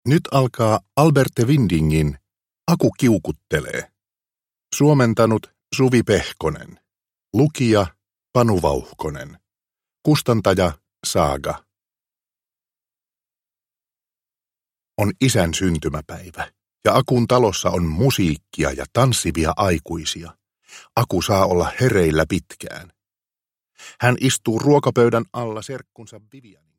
Nyt alkaa Alberte Windingin Aku kiukuttelee. Suomentanut Suvi Pehkonen. Lukija Panu Vauhkonen. Kustantaja Saaga. On isän syntymäpäivä ja Akun talossa on musiikkia ja tanssivia aikuisia. Aku saa olla hereillä pitkään. Hän istuu ruokapöydän alla serkkunsa Vivianin